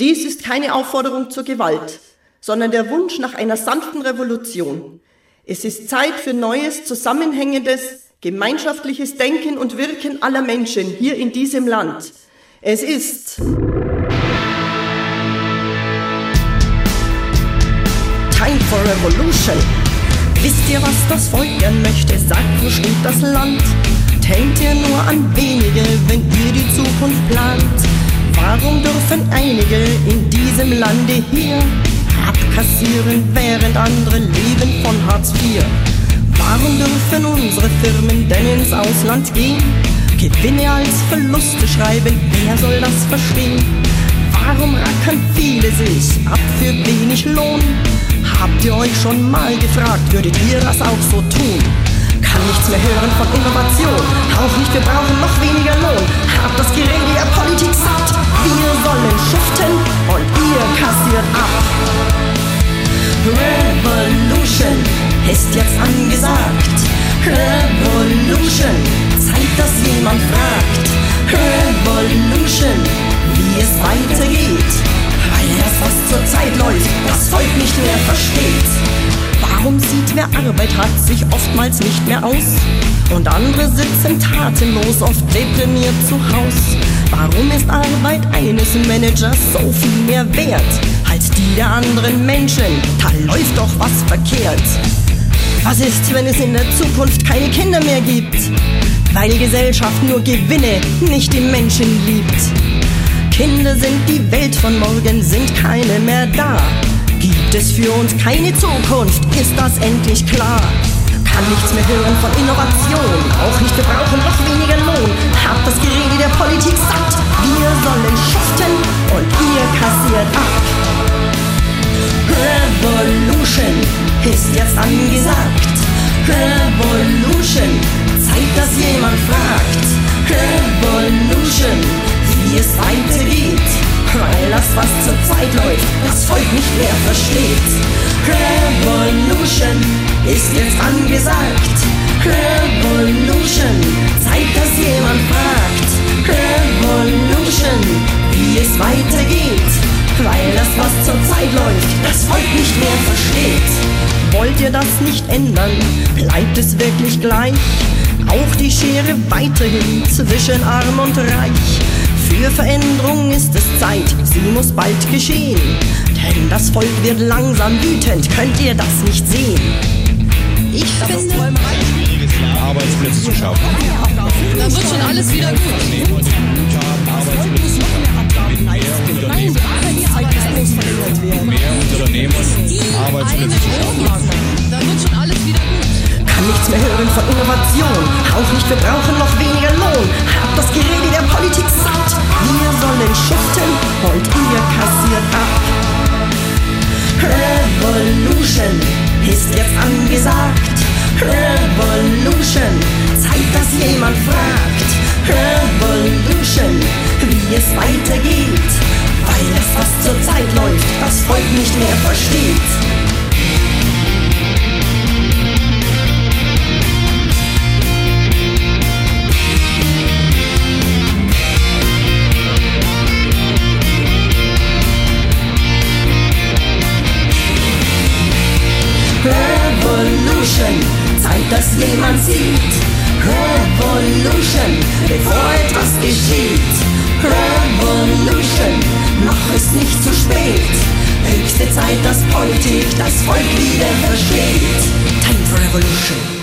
Dies ist keine Aufforderung zur Gewalt, sondern der Wunsch nach einer sanften Revolution. Es ist Zeit für neues, zusammenhängendes, gemeinschaftliches Denken und Wirken aller Menschen hier in diesem Land. Es ist Time for Revolution. Wisst ihr, was das Volk gern möchte? Sagt, wo steht das Land? Denkt ihr nur an wenige, wenn ihr die Zukunft plant? Warum dürfen einige in diesem Lande hier abkassieren, während andere leben von Hartz IV? Warum dürfen unsere Firmen denn ins Ausland gehen? Gewinne als Verluste schreiben, wer soll das verstehen? Warum rackern viele sich ab für wenig Lohn? Habt ihr euch schon mal gefragt, würdet ihr das auch so tun? Kann nichts mehr hören von Innovation, auch nicht, wir brauchen noch weniger Lohn. Habt das Gerede der Politik satt, wir sollen schuften und ihr kassiert ab. Revolution ist jetzt angesagt. Revolution, Zeit, dass jemand fragt. Revolution, wie es weitergeht, weil das, was zur Zeit läuft, das Volk nicht mehr versteht. Warum sieht, wer Arbeit hat, sich oftmals nicht mehr aus? Und andere sitzen tatenlos, oft deprimiert zu Haus. Warum ist Arbeit eines Managers so viel mehr wert als die der anderen Menschen? Da läuft doch was verkehrt. Was ist, wenn es in der Zukunft keine Kinder mehr gibt? Weil die Gesellschaft nur Gewinne, nicht die Menschen liebt. Kinder sind die Welt von morgen, sind keine mehr da. Gibt es für uns keine Zukunft, ist das endlich klar. Kann nichts mehr hören von Innovation, auch nicht, wir brauchen noch weniger Lohn. Habt das Gerede der Politik satt, wir sollen schuften und ihr kassiert ab. Revolution ist jetzt angesagt. Revolution, Zeit, dass jemand fragt. Revolution, wie es weitergeht, weil das, was zur Zeit läuft, das Volk nicht mehr versteht. Revolution ist jetzt angesagt. Revolution, Zeit, dass jemand fragt. Revolution, wie es weitergeht, weil das, was zur Zeit läuft, das Volk nicht mehr versteht. Wollt ihr das nicht ändern? Bleibt es wirklich gleich? Auch die Schere weiterhin zwischen Arm und Reich. Für Veränderung ist es Zeit, sie muss bald geschehen. Denn das Volk wird langsam wütend, könnt ihr das nicht sehen? Ich finde, Arbeitsplätze zu schaffen. Dann wird schon alles wieder gut. Mehr Unternehmen, Arbeitsplätze zu schaffen. Dann wird schon alles wieder gut. Kann nichts mehr hören von Innovation, auch nicht, wir brauchen noch weniger Lohn. Habt das Gerede der Politik satt, wir sollen schuften und ihr kassiert ab. Revolution ist jetzt angesagt. Revolution, Zeit, dass jemand fragt. Revolution, wie es weitergeht, weil das, was zur Zeit läuft, das Volk nicht mehr versteht. Revolution, Zeit, dass jemand sieht. Revolution, bevor etwas geschieht. Revolution, noch ist nicht zu spät. Höchste Zeit, dass Politik das Volk wieder versteht. Time for Revolution.